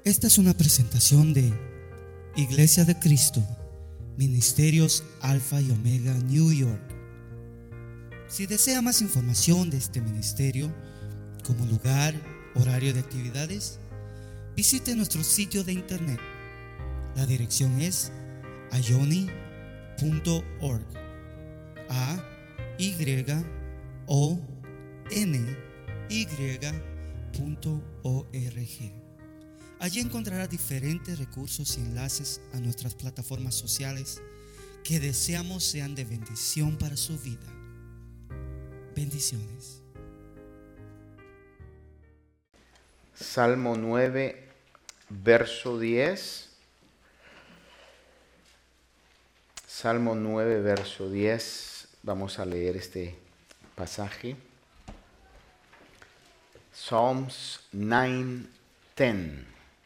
Esta es una presentación de Iglesia de Cristo, Ministerios Alfa y Omega, New York. Si desea más información de este ministerio, como lugar, horario de actividades, visite nuestro sitio de internet. La dirección es ayoni.org. ayony.org. Allí encontrará diferentes recursos y enlaces a nuestras plataformas sociales que deseamos sean de bendición para su vida. Bendiciones. Salmo 9, verso 10. Salmo 9, verso 10. Vamos a leer este pasaje. Psalms 9:10.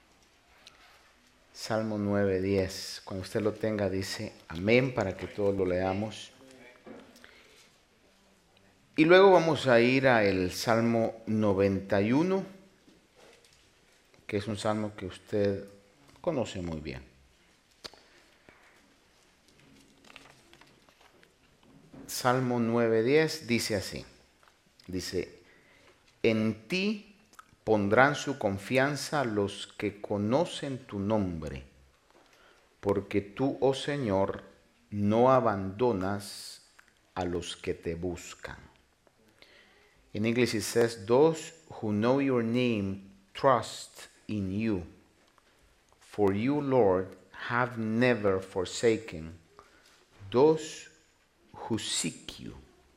Salmo 9:10. Cuando usted lo tenga, dice amén para que todos lo leamos. Y luego vamos a ir al Salmo 91, que es un salmo que usted conoce muy bien. Salmo 9:10 dice así. Dice: en ti pondrán su confianza los que conocen tu nombre, porque tú, oh Señor, no abandonas a los que te buscan. In English it says, those who know your name trust in you. For you, Lord, have never forsaken those who seek you.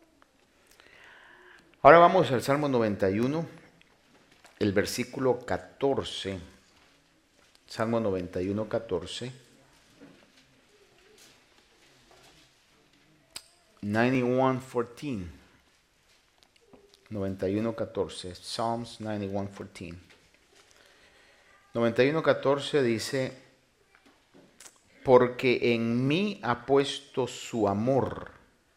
Ahora vamos al Salmo 91, el versículo 14. Salmo 91, 14. 91:14. 91:14. Psalms 91:14. 91:14 dice: porque en mí ha puesto su amor,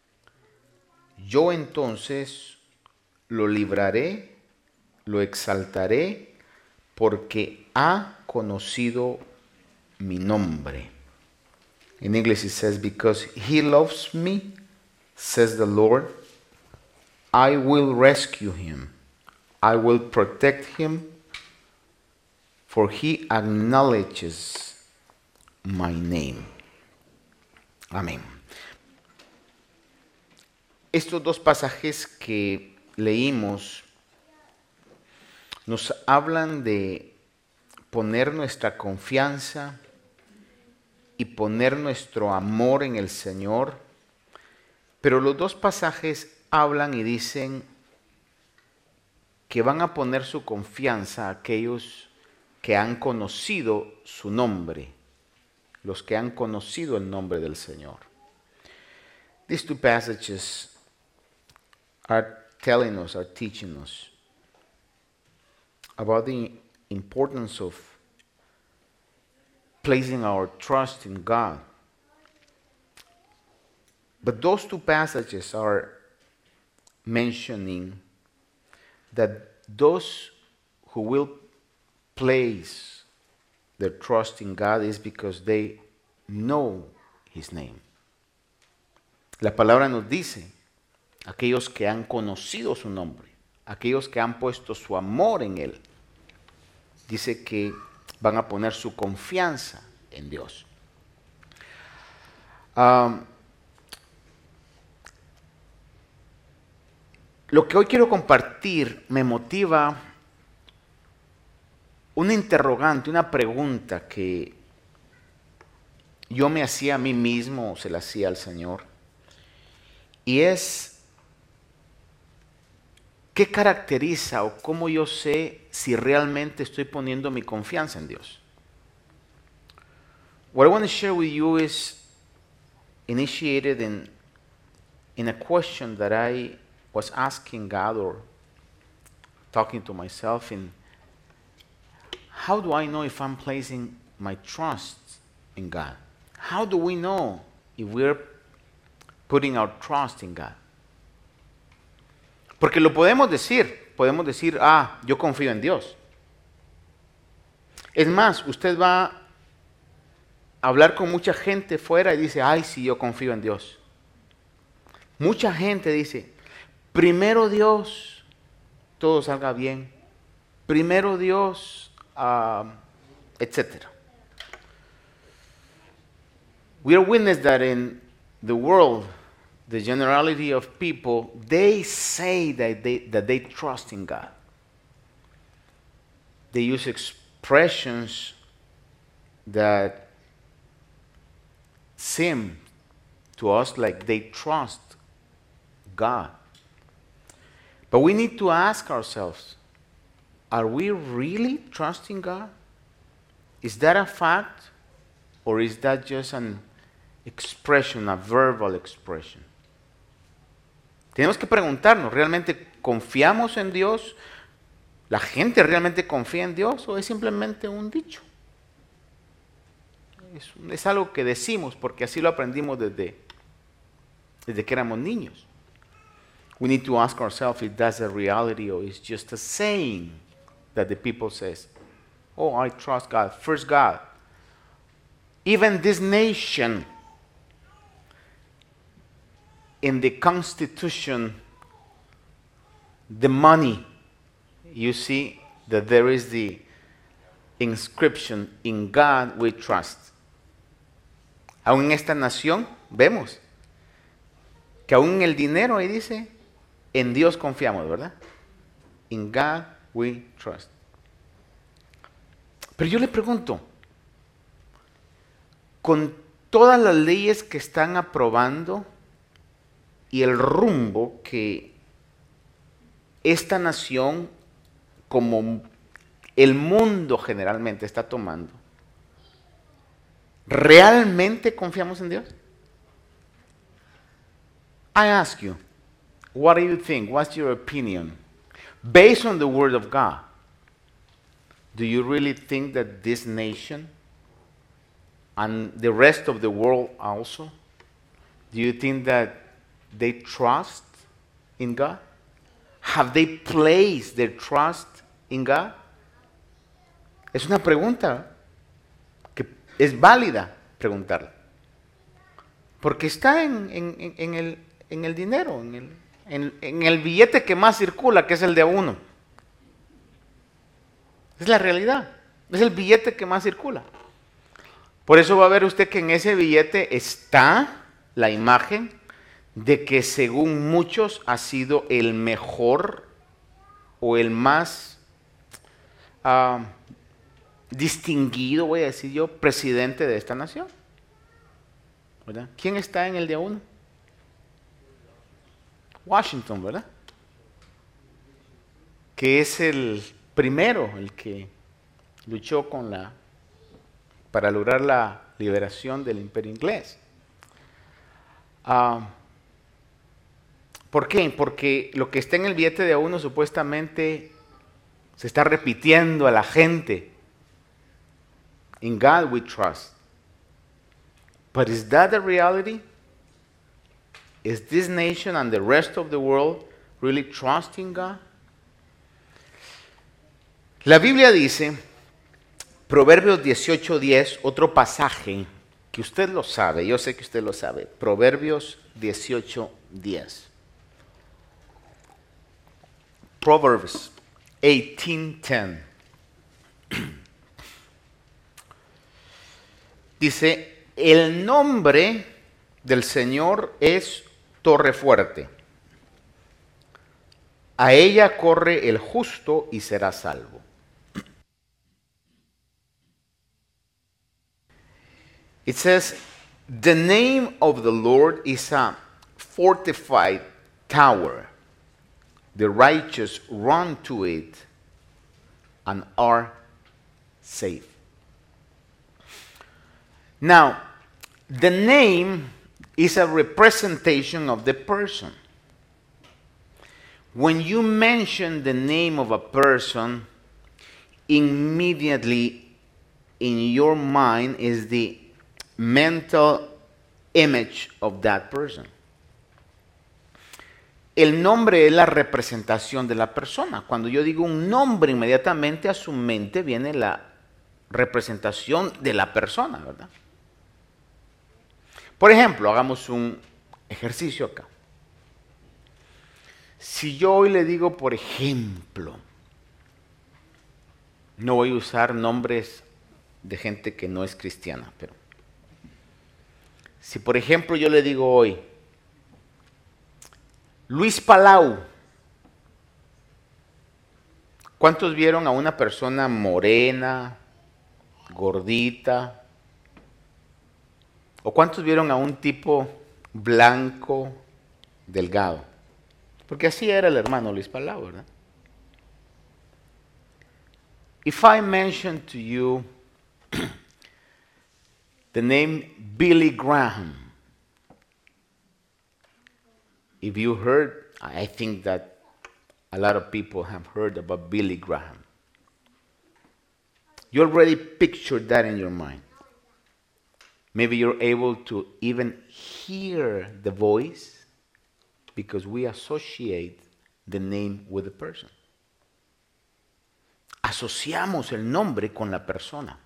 yo entonces lo libraré, lo exaltaré, porque ha conocido mi nombre. In English it says, because he loves me, says the Lord, I will rescue him. I will protect him, for he acknowledges my name. Amén. Estos dos pasajes que leímos nos hablan de poner nuestra confianza y poner nuestro amor en el Señor, pero los dos pasajes hablan y dicen que van a poner su confianza a aquellos que han conocido su nombre, los que han conocido el nombre del Señor. These two passages are telling us, are teaching us about the importance of placing our trust in God. But those two passages are mentioning that those who will place their trust in God is because they know His name. La palabra nos dice, aquellos que han conocido su nombre, aquellos que han puesto su amor en Él, dice que van a poner su confianza en Dios. Lo que hoy quiero compartir me motiva una interrogante, una pregunta que yo me hacía a mí mismo o se la hacía al Señor. Y es, ¿qué caracteriza o cómo yo sé si realmente estoy poniendo mi confianza en Dios? What I want to share with you is initiated in a question that I was asking God or talking to myself in, how do I know if I'm placing my trust in God? How do we know if we're putting our trust in God? Porque lo podemos decir, yo confío en Dios. Es más, usted va a hablar con mucha gente fuera y dice, ay, sí, yo confío en Dios. Mucha gente dice, primero Dios, todo salga bien. Primero Dios, etc. We are witness that in the world, the generality of people, they say that they trust in God. They use expressions that seem to us like they trust God. But we need to ask ourselves, are we really trusting God? Is that a fact, or is that just an expression, a verbal expression? Tenemos que preguntarnos, ¿realmente confiamos en Dios? ¿La gente realmente confía en Dios o es simplemente un dicho? Es algo que decimos porque así lo aprendimos desde que éramos niños. We need to ask ourselves if that's a reality or it's just a saying that the people says, oh, I trust God. First God. Even this nation, in the Constitution, the money, you see that there is the inscription, in God we trust. Aún en esta nación vemos que aún en el dinero ahí dice, en Dios confiamos, ¿verdad? In God we trust. Pero yo le pregunto, con todas las leyes que están aprobando y el rumbo que esta nación, como el mundo generalmente está tomando, ¿realmente confiamos en Dios? I ask you, what do you think? What's your opinion? Based on the Word of God, do you really think that this nation and the rest of the world also, do you think that they trust in God? Have they placed their trust in God? Es una pregunta que es válida preguntarla. Porque está en el dinero, en el billete que más circula, que es el de uno. Es la realidad. Es el billete que más circula. Por eso va a ver usted que en ese billete está la imagen de que según muchos ha sido el mejor o el más distinguido, voy a decir yo, presidente de esta nación. ¿Verdad? ¿Quién está en el de uno? Washington, ¿verdad? Que es el primero, el que luchó para lograr la liberación del imperio inglés. ¿Por qué? Porque lo que está en el billete de uno supuestamente se está repitiendo a la gente. In God we trust. But is that the reality? Is this nation and the rest of the world really trusting God? La Biblia dice, Proverbios 18:10, otro pasaje que usted lo sabe, yo sé que usted lo sabe, Proverbios 18:10. Proverbs 18:10. Dice, el nombre del Señor es torre fuerte. A ella corre el justo y será salvo. It says, the name of the Lord is a fortified tower. The righteous run to it and are safe. Now, the name is a representation of the person. When you mention the name of a person, immediately in your mind is the mental image of that person. El nombre es la representación de la persona. Cuando yo digo un nombre, inmediatamente a su mente viene la representación de la persona, ¿verdad? Por ejemplo, hagamos un ejercicio acá. Si yo hoy le digo, por ejemplo, no voy a usar nombres de gente que no es cristiana, pero si por ejemplo yo le digo hoy, Luis Palau, ¿cuántos vieron a una persona morena, gordita? ¿O cuántos vieron a un tipo blanco, delgado? Porque así era el hermano Luis Palau, ¿verdad? If I mention to you the name Billy Graham, if you heard, I think that a lot of people have heard about Billy Graham. You already pictured that in your mind. Maybe you're able to even hear the voice because we associate the name with the person. Asociamos el nombre con la persona.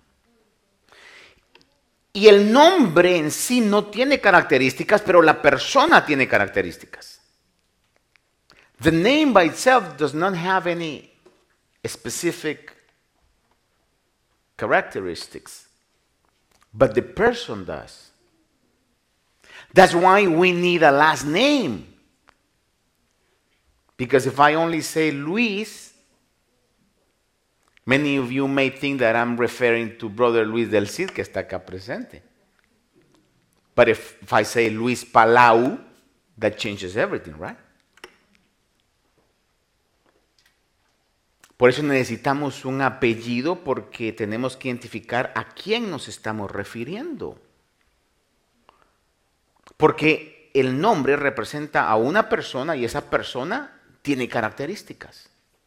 Y el nombre en sí no tiene características, pero la persona tiene características. The name by itself does not have any specific characteristics, but the person does. That's why we need a last name. Because if I only say Luis, many of you may think that I'm referring to Brother Luis del Cid, que está acá presente. But if I say Luis Palau, that changes everything, right? Por eso necesitamos un apellido porque tenemos que identificar a quién nos estamos refiriendo. Porque el nombre representa a una persona y esa persona tiene características.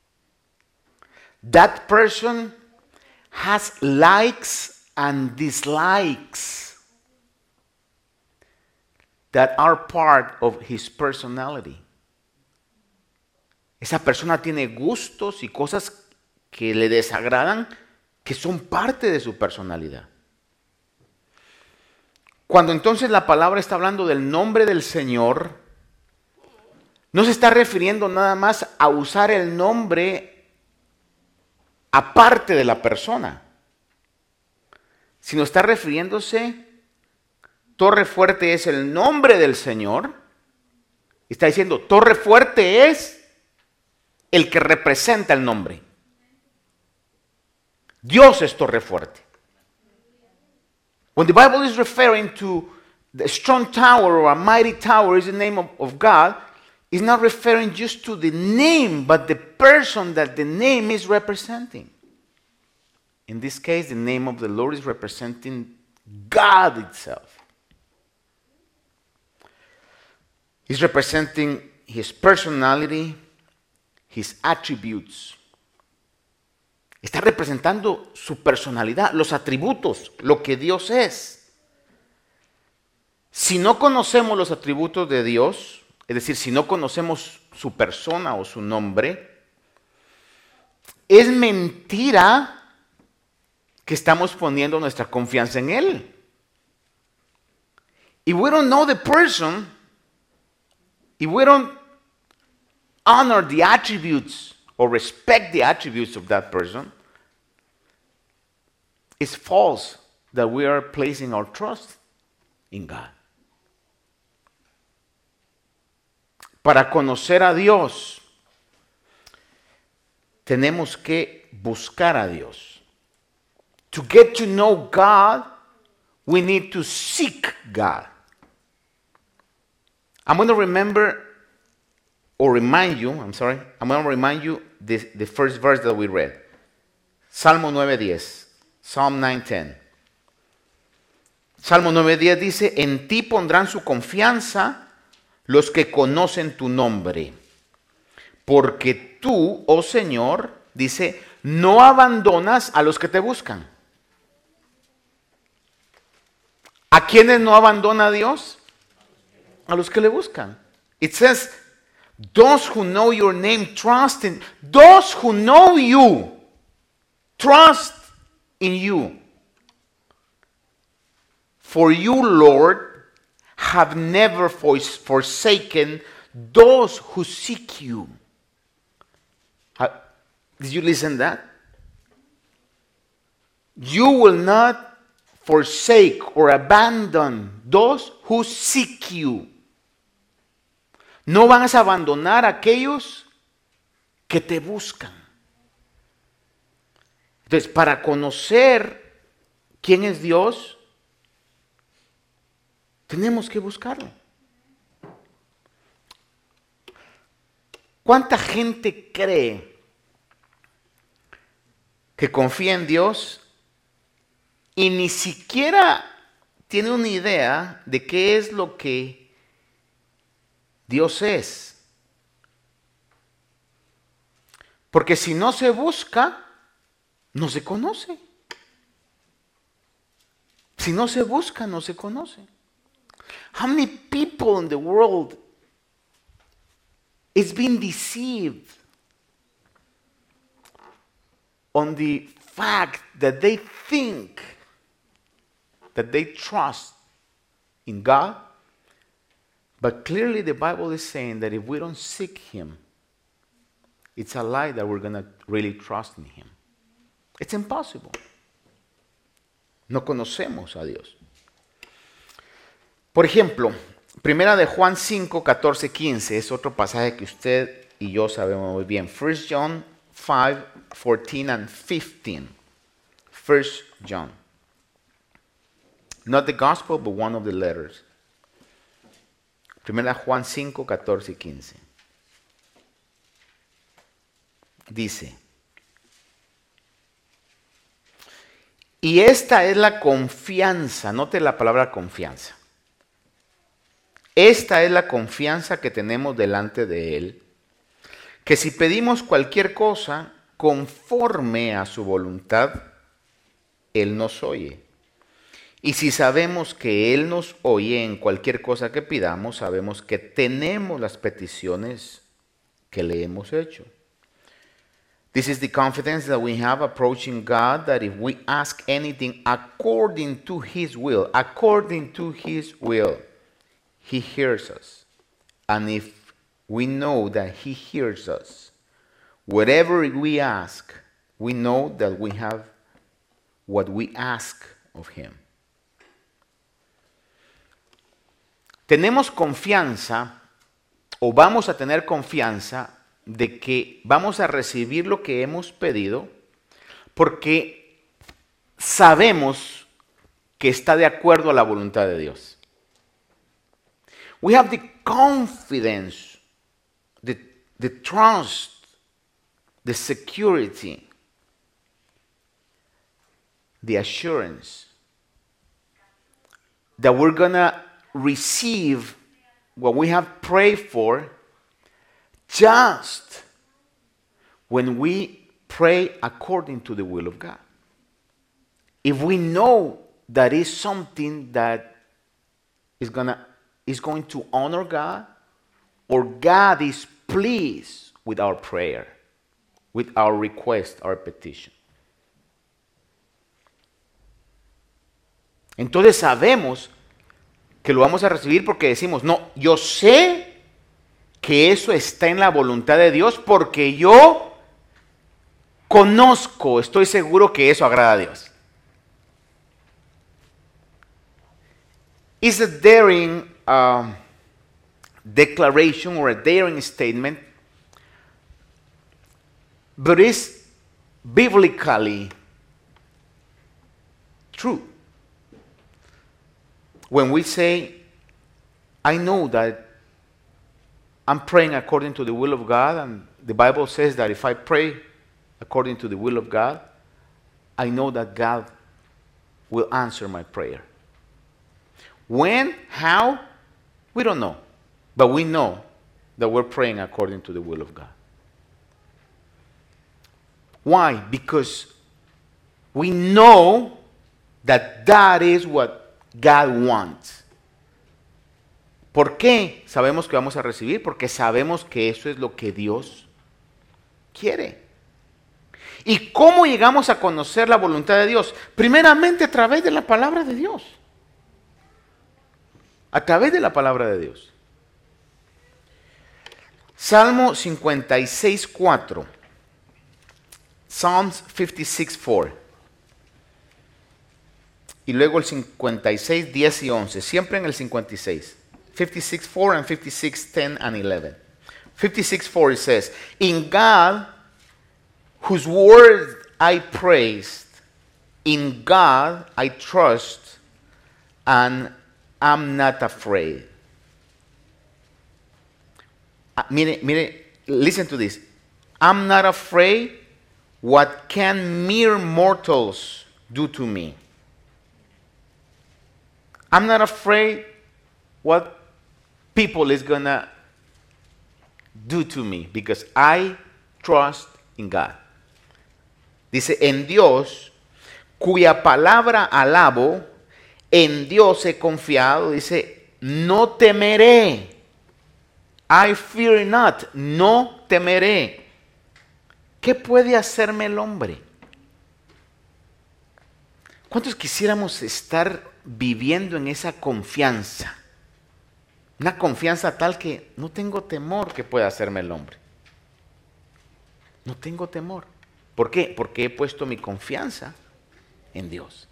That person has likes and dislikes that are part of his personality. Esa persona tiene gustos y cosas que le desagradan que son parte de su personalidad. Cuando entonces la palabra está hablando del nombre del Señor, no se está refiriendo nada más a usar el nombre aparte de la persona, sino está refiriéndose, Torre Fuerte es el nombre del Señor, está diciendo, Torre Fuerte es el que representa el nombre. Dios es Torre Fuerte. When the Bible is referring to the strong tower or a mighty tower is the name of God, it's not referring just to the name, but the person that the name is representing. In this case, the name of the Lord is representing God itself. He's representing His personality, His attributes. Está representando su personalidad, los atributos, lo que Dios es. Si no conocemos los atributos de Dios, es decir, si no conocemos su persona o su nombre, es mentira que estamos poniendo nuestra confianza en Él. If we don't know the person, if we don't honor the attributes or respect the attributes of that person, it's false that we are placing our trust in God. Para conocer a Dios, tenemos que buscar a Dios. To get to know God, we need to seek God. I'm going to remind you the first verse that we read. Salmo 9:10. Psalm 9:10. Salmo 9:10 dice, en ti pondrán su confianza los que conocen tu nombre. Porque tú, oh Señor, dice, no abandonas a los que te buscan. ¿A quiénes no abandona Dios? A los que le buscan. It says, those who know your name trust in, those who know you trust in you. For you, Lord, have never forsaken those who seek you. Did you listen to that? You will not forsake or abandon those who seek you. No vas a abandonar a aquellos que te buscan. Entonces, para conocer quién es Dios, tenemos que buscarlo. ¿Cuánta gente cree que confía en Dios y ni siquiera tiene una idea de qué es lo que Dios es? Porque si no se busca, no se conoce. Si no se busca, no se conoce. How many people in the world is being deceived on the fact that they think that they trust in God, but clearly the Bible is saying that if we don't seek Him, it's a lie that we're going to really trust in Him. It's impossible. No conocemos a Dios. Por ejemplo, primera de Juan 5, 14, 15 es otro pasaje que usted y yo sabemos muy bien. 1 John 5, 14 and 15. 1 John. Not the gospel, but one of the letters. Primera Juan 5, 14 y 15. Dice: y esta es la confianza, note la palabra confianza. Esta es la confianza que tenemos delante de Él, que si pedimos cualquier cosa conforme a su voluntad, Él nos oye. Y si sabemos que Él nos oye en cualquier cosa que pidamos, sabemos que tenemos las peticiones que le hemos hecho. This is the confidence that we have approaching God, that if we ask anything according to His will, He hears us. And if we know that He hears us, whatever we ask, we know that we have what we ask of Him. Tenemos confianza, o vamos a tener confianza, de que vamos a recibir lo que hemos pedido, porque sabemos que está de acuerdo a la voluntad de Dios. We have the confidence, the trust, the security, the assurance that we're gonna receive what we have prayed for just when we pray according to the will of God. If we know that is something that is going to honor God, or God is pleased with our prayer, with our request, our petition. Entonces sabemos que lo vamos a recibir porque decimos, no, yo sé que eso está en la voluntad de Dios porque yo conozco, estoy seguro que eso agrada a Dios. It's a daring declaration or a daring statement, but it's biblically true. When we say, I know that I'm praying according to the will of God, and the Bible says that if I pray according to the will of God, I know that God will answer my prayer. When? How? We don't know. But we know that we're praying according to the will of God. Why? Because we know that that is what God wants. ¿Por qué sabemos que vamos a recibir? Porque sabemos que eso es lo que Dios quiere. ¿Y cómo llegamos a conocer la voluntad de Dios? Primeramente a través de la palabra de Dios. A través de la palabra de Dios. Salmo 56:4. Psalms 56:4. Y luego el 56, 10 y 11. Siempre en el 56. 56:4 and 56:10 and 11. 56:4 it says, in God, whose word I praised, in God I trust, and am not afraid. Mire, listen to this. I'm not afraid what can mere mortals do to me. I'm not afraid what people is gonna do to me because I trust in God. Dice, en Dios, cuya palabra alabo, en Dios he confiado, dice, no temeré. I fear not, no temeré. ¿Qué puede hacerme el hombre? ¿Cuántos quisiéramos estar viviendo en esa confianza? Una confianza tal que no tengo temor que pueda hacerme el hombre. No tengo temor. ¿Por qué? Porque he puesto mi confianza en Dios.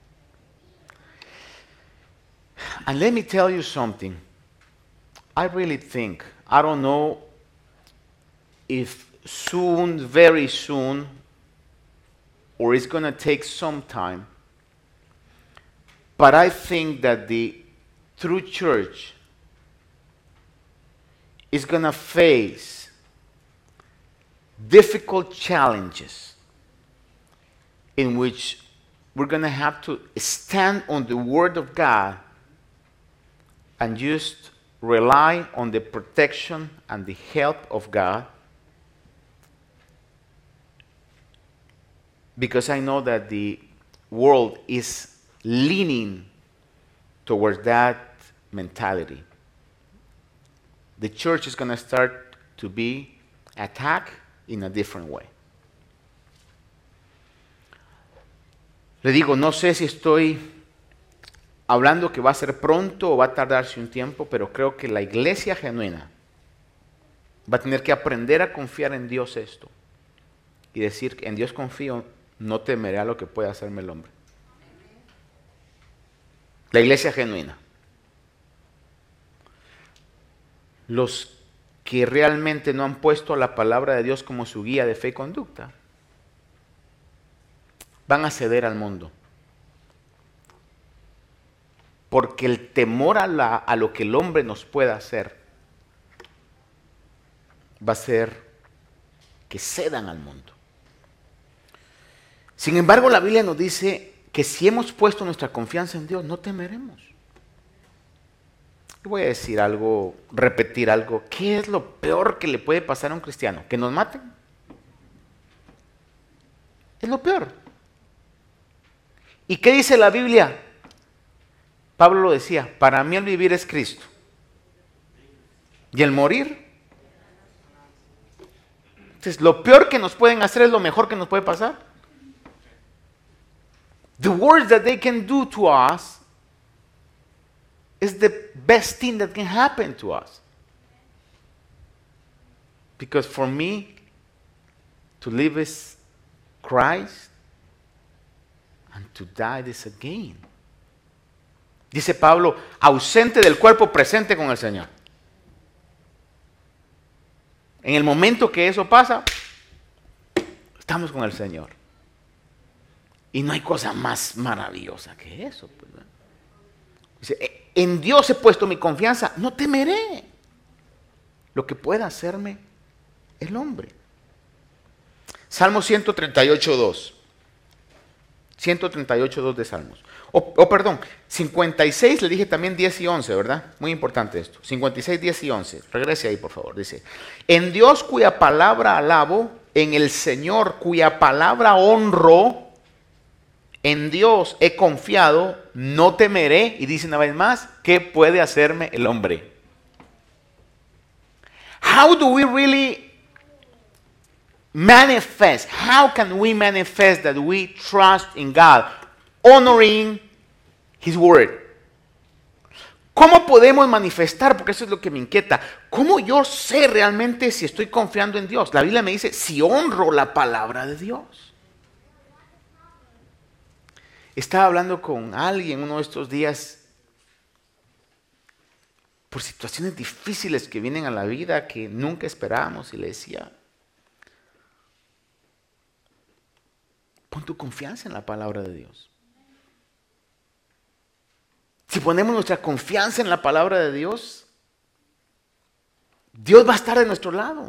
And let me tell you something. I really think, I don't know if soon, very soon, or it's going to take some time, but I think that the true church is going to face difficult challenges in which we're going to have to stand on the Word of God and just rely on the protection and the help of God, because I know that the world is leaning towards that mentality. The church is going to start to be attacked in a different way. Le digo, no sé si estoy hablando que va a ser pronto o va a tardarse un tiempo, pero creo que la iglesia genuina va a tener que aprender a confiar en Dios esto y decir, en Dios confío, no temeré a lo que pueda hacerme el hombre. La iglesia genuina. Los que realmente no han puesto la palabra de Dios como su guía de fe y conducta van a ceder al mundo. Porque el temor a lo que el hombre nos pueda hacer va a ser que cedan al mundo. Sin embargo, la Biblia nos dice que si hemos puesto nuestra confianza en Dios, no temeremos. Y voy a decir algo, repetir algo. ¿Qué es lo peor que le puede pasar a un cristiano? ¿Que nos maten? Es lo peor. ¿Y qué dice la Biblia? Pablo lo decía, para mí el vivir es Cristo. ¿Y el morir? Entonces, lo peor que nos pueden hacer es lo mejor que nos puede pasar. The worst that they can do to us is the best thing that can happen to us. Because for me, to live is Christ, and to die is a gain. Dice Pablo, ausente del cuerpo, presente con el Señor. En el momento que eso pasa, estamos con el Señor. Y no hay cosa más maravillosa que eso. Pues, ¿no? Dice, en Dios he puesto mi confianza, no temeré lo que pueda hacerme el hombre. Salmo 138:2. 138:2 de Salmos. Perdón, 56, le dije también 10 y 11, ¿verdad? Muy importante esto. 56, 10 y 11. Regrese ahí, por favor. Dice, en Dios cuya palabra alabo, en el Señor cuya palabra honro, en Dios he confiado, no temeré. Y dice una vez más, ¿qué puede hacerme el hombre? How do we really manifest? How can we manifest that we trust in God? Honoring His word. ¿Cómo podemos manifestar? Porque eso es lo que me inquieta. ¿Cómo yo sé realmente si estoy confiando en Dios? La Biblia me dice, si honro la palabra de Dios. Estaba hablando con alguien uno de estos días por situaciones difíciles que vienen a la vida que nunca esperábamos y le decía, pon tu confianza en la palabra de Dios. Si ponemos nuestra confianza en la palabra de Dios, Dios va a estar de nuestro lado.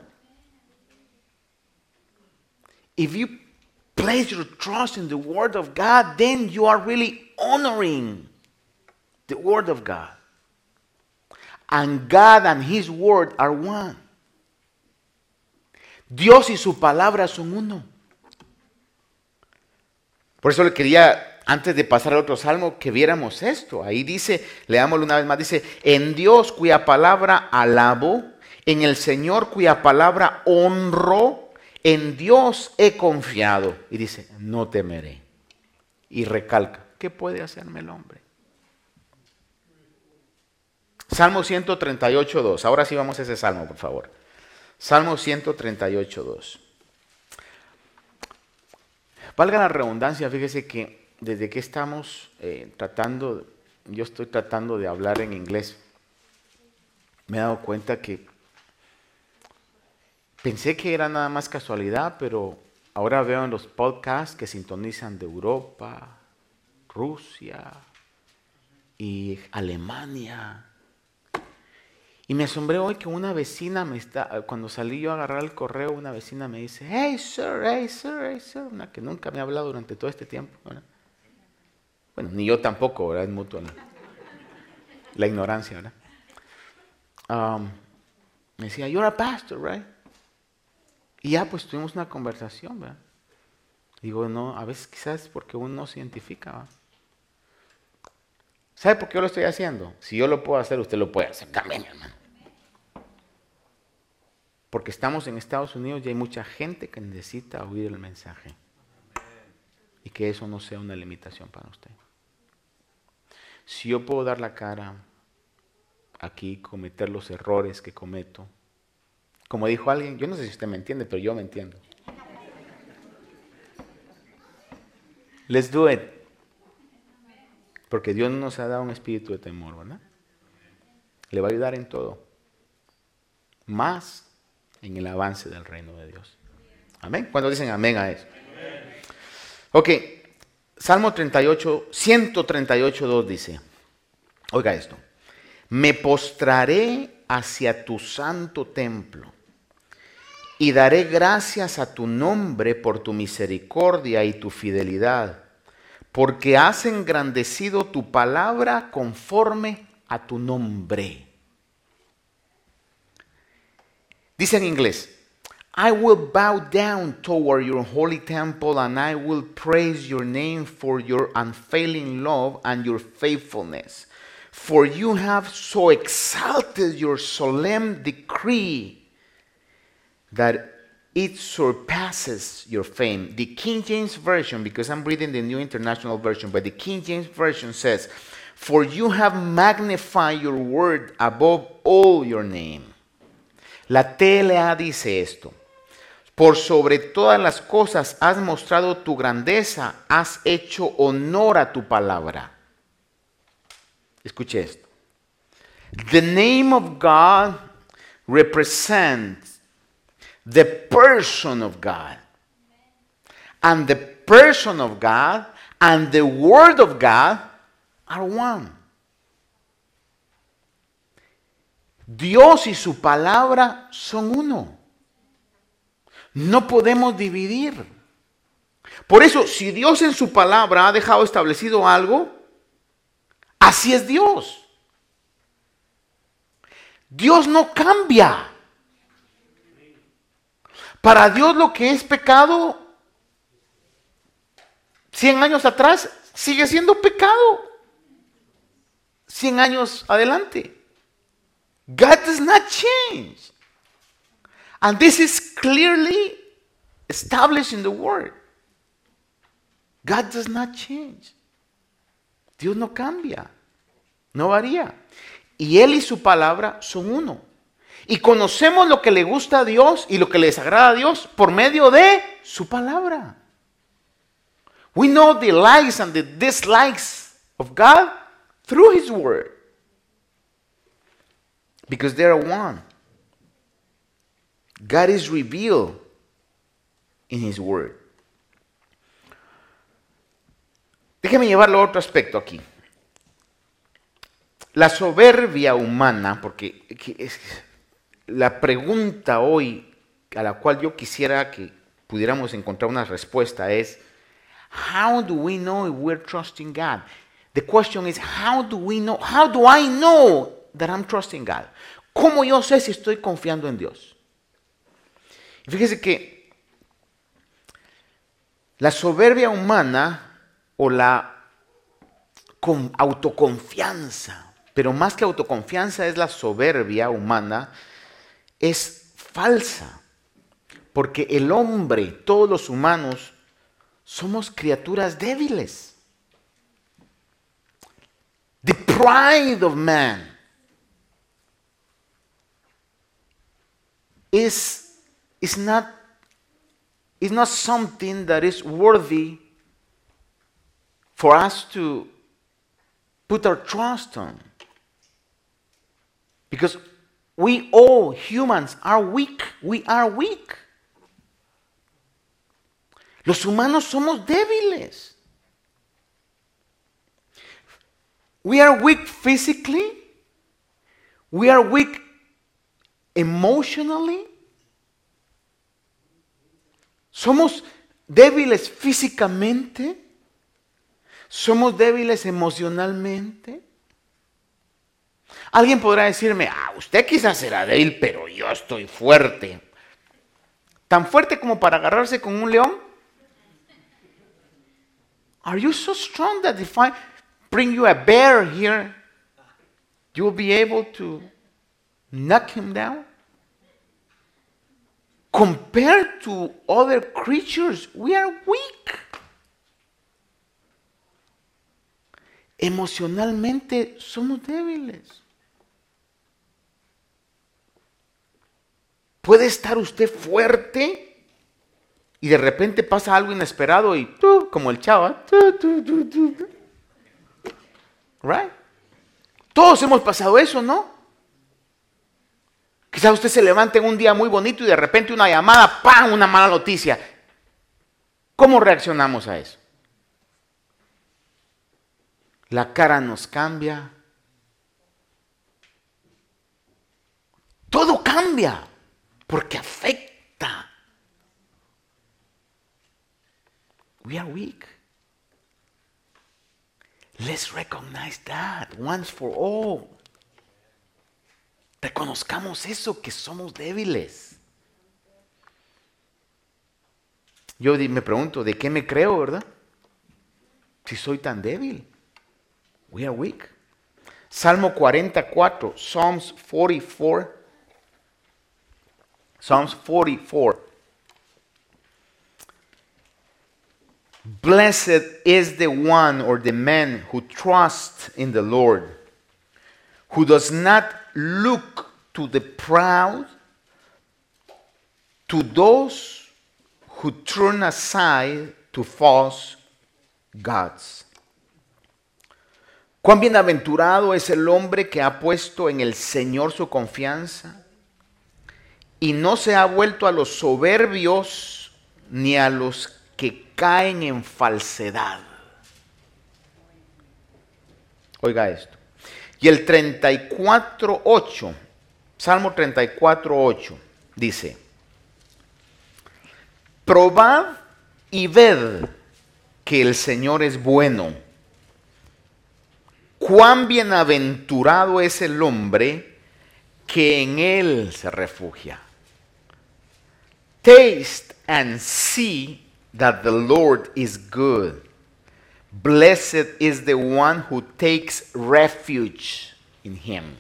If you place your trust in the Word of God, then you are really honoring the Word of God. And God and His Word are one. Dios y su palabra son uno. Por eso le quería, antes de pasar al otro salmo, que viéramos esto. Ahí dice, leámoslo una vez más, dice, en Dios cuya palabra alabo, en el Señor cuya palabra honro, en Dios he confiado. Y dice, no temeré. Y recalca, ¿qué puede hacerme el hombre? Salmo 138.2. Ahora sí vamos a ese salmo, por favor. Salmo 138.2. Valga la redundancia, fíjese que desde que estamos yo estoy tratando de hablar en inglés, me he dado cuenta que pensé que era nada más casualidad, pero ahora veo en los podcasts que sintonizan de Europa, Rusia y Alemania. Y me asombré hoy que una vecina cuando salí yo a agarrar el correo, una vecina me dice, hey sir, hey sir, hey sir, una que nunca me ha hablado durante todo este tiempo, ¿verdad? Bueno, ni yo tampoco, ¿verdad? Es mutua la ignorancia, ¿verdad? Me decía, you're a pastor, right? Y ya pues tuvimos una conversación, ¿verdad? Digo, no, a veces quizás porque uno no se identifica, ¿verdad? ¿Sabe por qué yo lo estoy haciendo? Si yo lo puedo hacer, usted lo puede hacer también, hermano. Porque estamos en Estados Unidos y hay mucha gente que necesita oír el mensaje. Y que eso no sea una limitación para usted. Si yo puedo dar la cara aquí, cometer los errores que cometo, como dijo alguien, yo no sé si usted me entiende, pero yo me entiendo. Let's do it. Porque Dios no nos ha dado un espíritu de temor, ¿verdad? Le va a ayudar en todo. Más en el avance del reino de Dios. Amén. ¿Cuántos dicen amén a eso? Amén. Ok. Salmo 138.2 dice, oiga esto, me postraré hacia tu santo templo y daré gracias a tu nombre por tu misericordia y tu fidelidad, porque has engrandecido tu palabra conforme a tu nombre. Dice en inglés, I will bow down toward your holy temple and I will praise your name for your unfailing love and your faithfulness. For you have so exalted your solemn decree that it surpasses your fame. The King James Version, because I'm reading the New International Version, but the King James Version says, for you have magnified your word above all your name. La TLA dice esto. Por sobre todas las cosas has mostrado tu grandeza, has hecho honor a tu palabra. Escuche esto. The name of God represents the person of God. And the person of God and the word of God are one. Dios y su palabra son uno. No podemos dividir. Por eso, si Dios en su palabra ha dejado establecido algo, así es Dios. Dios no cambia. Para Dios lo que es pecado 100 años atrás sigue siendo pecado 100 años adelante. God does not change. And this is clearly established in the Word. God does not change. Dios no cambia, no varía. Y Él y su palabra son uno. Y conocemos lo que le gusta a Dios y lo que le desagrada a Dios por medio de su palabra. We know the likes and the dislikes of God through His Word. Because they are one. God is revealed in His Word. Déjeme llevarlo a otro aspecto aquí. La soberbia humana, porque la pregunta hoy a la cual yo quisiera que pudiéramos encontrar una respuesta es, how do we know if we're trusting God? The question is, how do I know that I'm trusting God? ¿Cómo yo sé si estoy confiando en Dios? Y fíjese que la soberbia humana o la autoconfianza, pero más que autoconfianza es la soberbia humana, es falsa. Porque el hombre, todos los humanos, somos criaturas débiles. The pride of man is not something that is worthy for us to put our trust on. Because we all humans are weak. We are weak. Los humanos somos débiles. We are weak physically. We are weak emotionally. Somos débiles físicamente. Somos débiles emocionalmente. Alguien podrá decirme, usted quizás será débil, pero yo estoy fuerte. ¿Tan fuerte como para agarrarse con un león? Are you so strong that if I bring you a bear here, you will be able to knock him down? Compared to other creatures, we are weak. Emocionalmente somos débiles. Puede estar usted fuerte y de repente pasa algo inesperado y como el chavo, right? Todos hemos pasado eso, ¿no? Quizás usted se levante en un día muy bonito y de repente una llamada, ¡pam!, una mala noticia. ¿Cómo reaccionamos a eso? La cara nos cambia. Todo cambia porque afecta. We are weak. Let's recognize that once for all. Reconozcamos eso, que somos débiles. Yo me pregunto, ¿de qué me creo, verdad? Si soy tan débil. We are weak. Salmo 44, Psalms 44. Psalms 44. Blessed is the one or the man who trusts in the Lord, who does not look to the proud, to those who turn aside to false gods. Cuán bienaventurado es el hombre que ha puesto en el Señor su confianza y no se ha vuelto a los soberbios ni a los que caen en falsedad. Oiga esto. Y el 34:8, Salmo 34:8 dice: probad y ved que el Señor es bueno. Cuán bienaventurado es el hombre que en Él se refugia. Taste and see that the Lord is good. Blessed is the one who takes refuge in Him.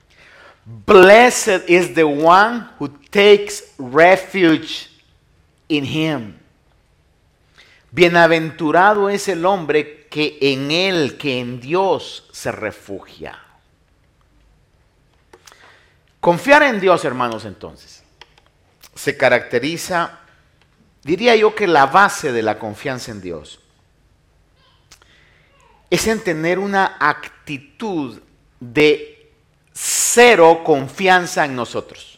Blessed is the one who takes refuge in him. Bienaventurado es el hombre que en él, que en Dios se refugia. Confiar en Dios, hermanos, entonces, se caracteriza, diría yo que la base de la confianza en Dios es en tener una actitud de cero confianza en nosotros.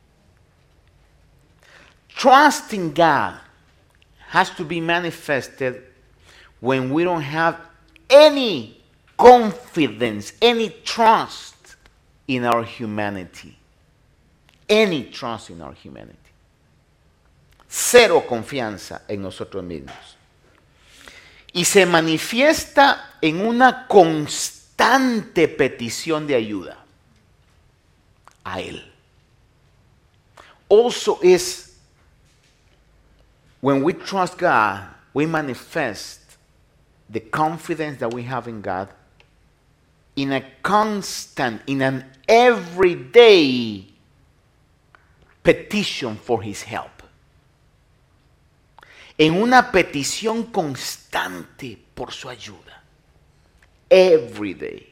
Trust in God has to be manifested when we don't have any confidence, any trust in our humanity. Any trust in our humanity. Cero confianza en nosotros mismos. Y se manifiesta en una constante petición de ayuda a Él. Also is when we trust God, we manifest the confidence that we have in God in a constant, in an everyday petition for His help. En una petición constante por su ayuda. Every day.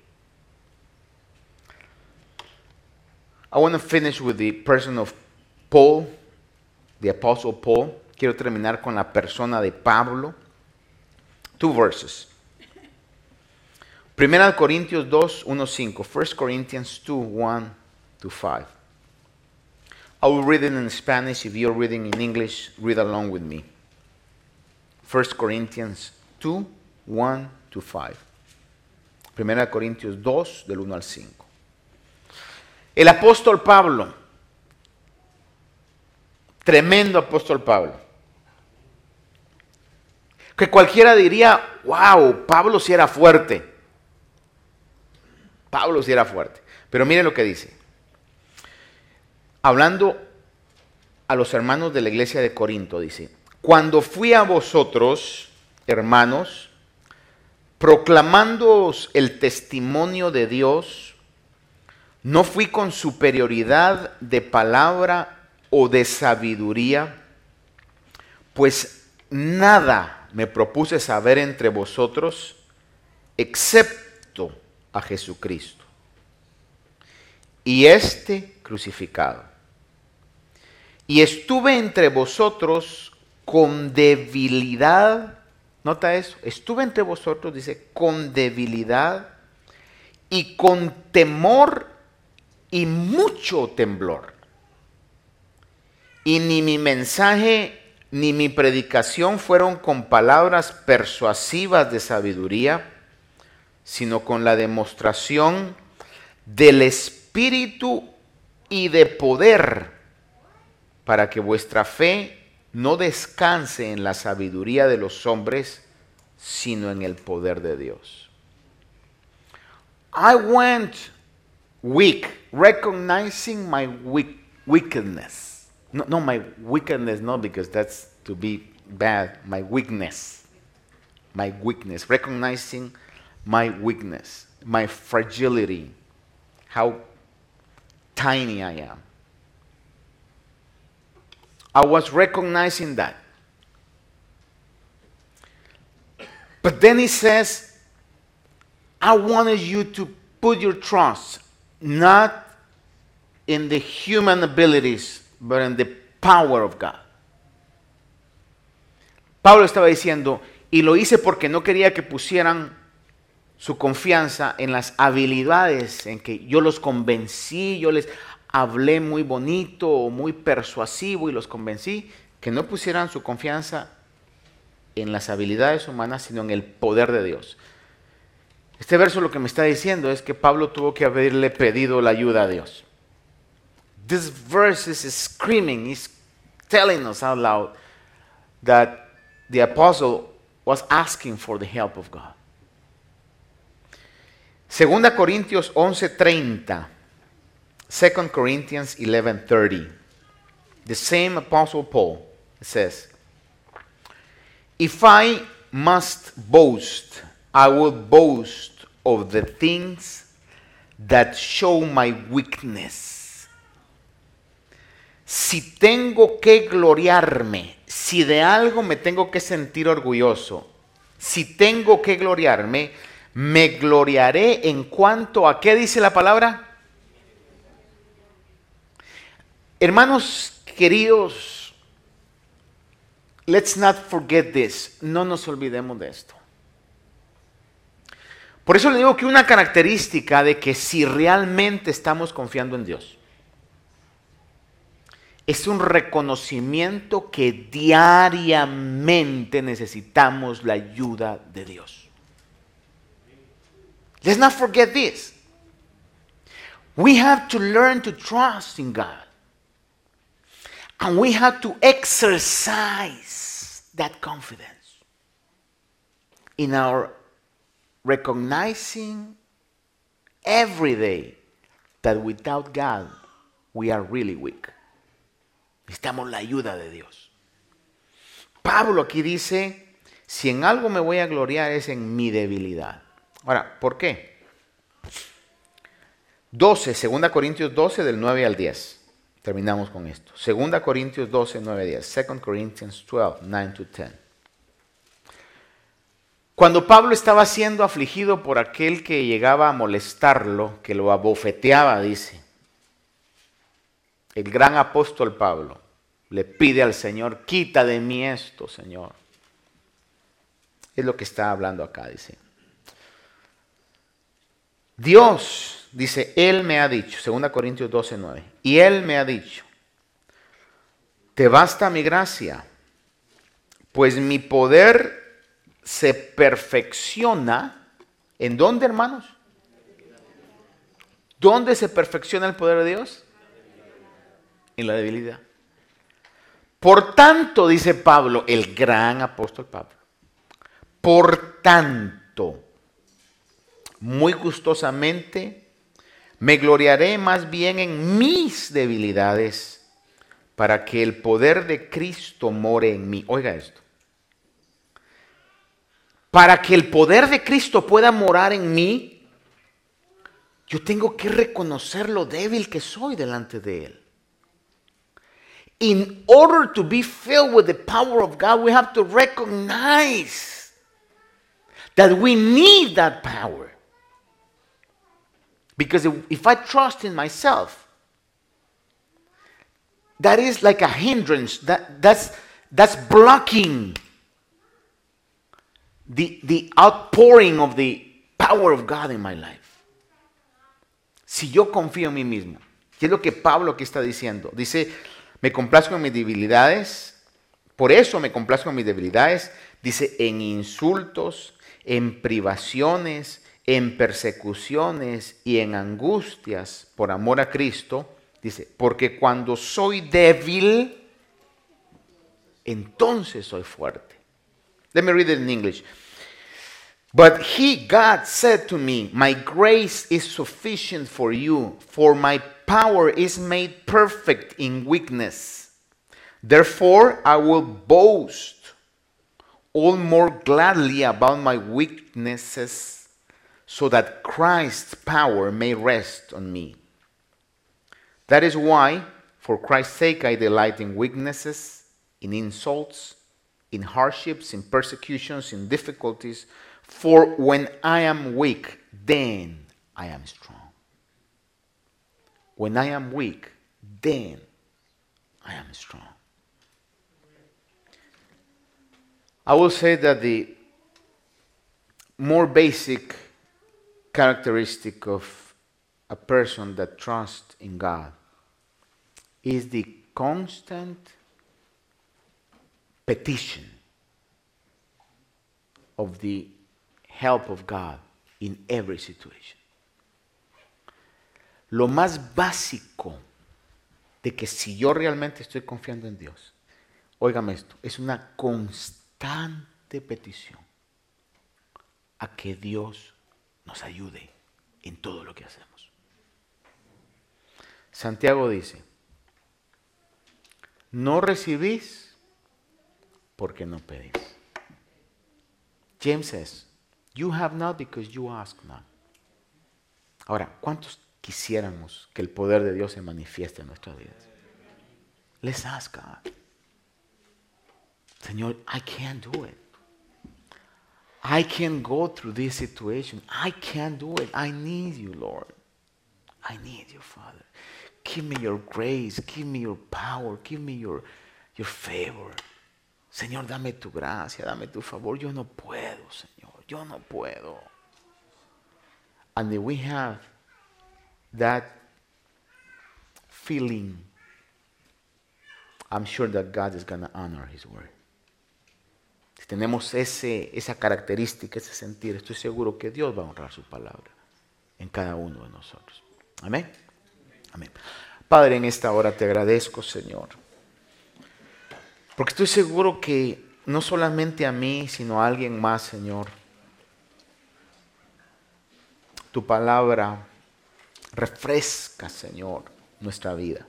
I want to finish with the person of Paul, the Apostle Paul. Quiero terminar con la persona de Pablo. 2 verses. 1 Corintios 2, 1, 5. 1 Corinthians 2, 1 to 5. I will read it in Spanish. If you're reading in English, read along with me. 1 Corinthians 2, 1 to 5. 1 Corintios 2, del 1 al 5. El apóstol Pablo, tremendo apóstol Pablo, que cualquiera diría, wow, Pablo sí era fuerte. Pablo sí era fuerte. Pero miren lo que dice. Hablando a los hermanos de la iglesia de Corinto, dice: cuando fui a vosotros, hermanos, proclamándoos el testimonio de Dios, no fui con superioridad de palabra o de sabiduría, pues nada me propuse saber entre vosotros excepto a Jesucristo y este crucificado. Y estuve entre vosotros con debilidad, nota eso, estuve entre vosotros, dice, con debilidad y con temor y mucho temblor. Y ni mi mensaje ni mi predicación fueron con palabras persuasivas de sabiduría, sino con la demostración del Espíritu y de poder, para que vuestra fe no descanse en la sabiduría de los hombres, sino en el poder de Dios. I went weak, recognizing my wickedness. No, my wickedness, no, because that's to be bad. My weakness, recognizing my weakness, my fragility, how tiny I am. I was recognizing that. But then he says, I wanted you to put your trust not in the human abilities, but in the power of God. Pablo estaba diciendo, y lo hice porque no quería que pusieran su confianza en las habilidades, en que yo los convencí, yo les hablé muy bonito o muy persuasivo y los convencí, que no pusieran su confianza en las habilidades humanas, sino en el poder de Dios. Este verso lo que me está diciendo es que Pablo tuvo que haberle pedido la ayuda a Dios. This verse is screaming, is telling us out loud that the apostle was asking for the help of God. 2 Corintios 11:30. 2 Corinthians 11:30. The same apostle Paul says, if I must boast, I will boast of the things that show my weakness. Si tengo que gloriarme, si de algo me tengo que sentir orgulloso, si tengo que gloriarme, me gloriaré en cuanto a, ¿qué dice la palabra? Hermanos queridos, let's not forget this. No nos olvidemos de esto. Por eso le digo que una característica de que si realmente estamos confiando en Dios, es un reconocimiento que diariamente necesitamos la ayuda de Dios. Let's not forget this. We have to learn to trust in God. And we have to exercise that confidence in our recognizing every day that without God we are really weak. Necesitamos la ayuda de Dios. Pablo aquí dice, si en algo me voy a gloriar es en mi debilidad. Ahora, ¿por qué? 2 Corintios 12 del 9 al 10. Terminamos con esto. 2 Corintios 12, 9 al 10. 2 Corinthians 12, 9 to 10. Cuando Pablo estaba siendo afligido por aquel que llegaba a molestarlo, que lo abofeteaba, dice, el gran apóstol Pablo le pide al Señor, quita de mí esto, Señor. Es lo que está hablando acá, dice. Dios, dice, Él me ha dicho, 2 Corintios 12, 9, y Él me ha dicho, te basta mi gracia, pues mi poder se perfecciona, ¿en dónde, hermanos? ¿Dónde se perfecciona el poder de Dios? En la debilidad. Por tanto, dice Pablo, el gran apóstol Pablo, por tanto, muy gustosamente, me gloriaré más bien en mis debilidades para que el poder de Cristo more en mí. Oiga esto. Para que el poder de Cristo pueda morar en mí, yo tengo que reconocer lo débil que soy delante de Él. In order to be filled with the power of God, we have to recognize that we need that power. Because if I trust in myself, that is like a hindrance. That's blocking the outpouring of the power of God in my life. Si yo confío en mí mismo, ¿qué es lo que Pablo aquí está diciendo? Dice, me complazco en mis debilidades, por eso me complazco en mis debilidades, dice, en insultos, en privaciones, en persecuciones y en angustias por amor a Cristo, dice, porque cuando soy débil, entonces soy fuerte. Let me read it in English. But God said to me, my grace is sufficient for you, for my power is made perfect in weakness. Therefore, I will boast all more gladly about my weaknesses, so that Christ's power may rest on me. That is why, for Christ's sake, I delight in weaknesses, in insults, in hardships, in persecutions, in difficulties. For when I am weak, then I am strong. When I am weak, then I am strong. I will say that the more basic characteristic of a person that trusts in God is the constant petition of the help of God in every situation. Lo más básico de que si yo realmente estoy confiando en Dios, óigame esto, es una constante petición a que Dios nos ayude en todo lo que hacemos. Santiago dice, no recibís porque no pedís. James says, you have not because you ask not. Ahora, ¿cuántos quisiéramos que el poder de Dios se manifieste en nuestras vidas? Let's ask God. Señor, I can't do it. I can't go through this situation. I can't do it. I need you, Lord. I need you, Father. Give me your grace. Give me your power. Give me your favor. Señor, dame tu gracia, dame tu favor. Yo no puedo, Señor. Yo no puedo. And if we have that feeling, I'm sure that God is going to honor His word. Si tenemos esa característica, ese sentir, estoy seguro que Dios va a honrar su palabra en cada uno de nosotros. Amén. Amén. Padre, en esta hora te agradezco, Señor, porque estoy seguro que no solamente a mí, sino a alguien más, Señor, tu palabra refresca, Señor, nuestra vida.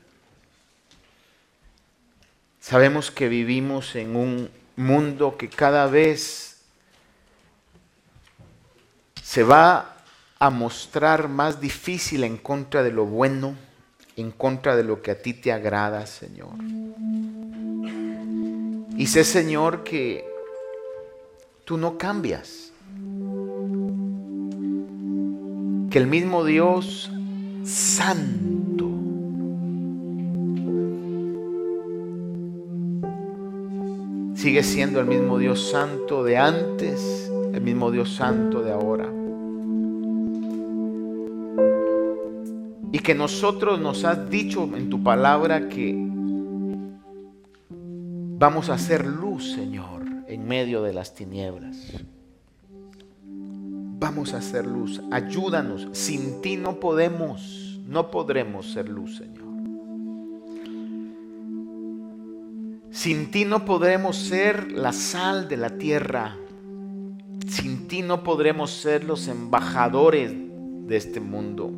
Sabemos que vivimos en un mundo que cada vez se va a mostrar más difícil en contra de lo bueno, en contra de lo que a ti te agrada, Señor. Y sé, Señor, que tú no cambias. Que el mismo Dios santo sigue siendo el mismo Dios santo de antes, el mismo Dios santo de ahora. Y que nosotros nos has dicho en tu palabra que vamos a hacer luz, Señor, en medio de las tinieblas. Vamos a hacer luz. Ayúdanos. Sin ti no podremos ser luz, Señor. Sin ti no podremos ser la sal de la tierra. Sin ti no podremos ser los embajadores de este mundo.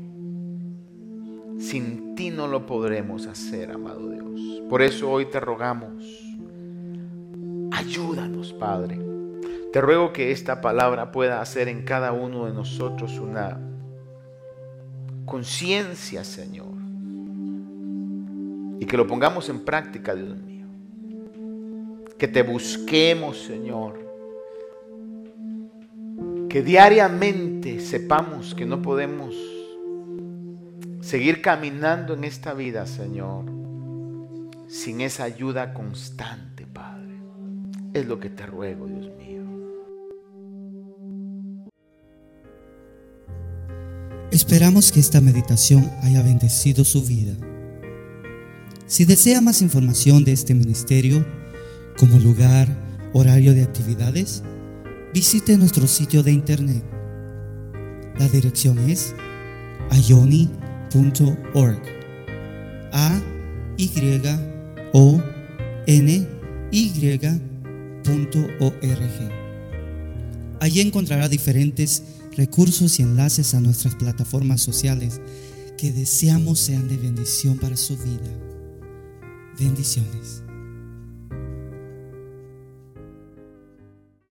Sin ti no lo podremos hacer, amado Dios. Por eso hoy te rogamos, ayúdanos, Padre. Te ruego que esta palabra pueda hacer en cada uno de nosotros una conciencia, Señor. Y que lo pongamos en práctica, Dios mío. Que te busquemos, Señor. Que diariamente sepamos que no podemos seguir caminando en esta vida, Señor, sin esa ayuda constante, Padre. Es lo que te ruego, Dios mío. Esperamos que esta meditación haya bendecido su vida. Si desea más información de este ministerio, como lugar, horario de actividades, visite nuestro sitio de internet. La dirección es ayoni.org. ayony.org. Allí encontrará diferentes recursos y enlaces a nuestras plataformas sociales que deseamos sean de bendición para su vida. Bendiciones.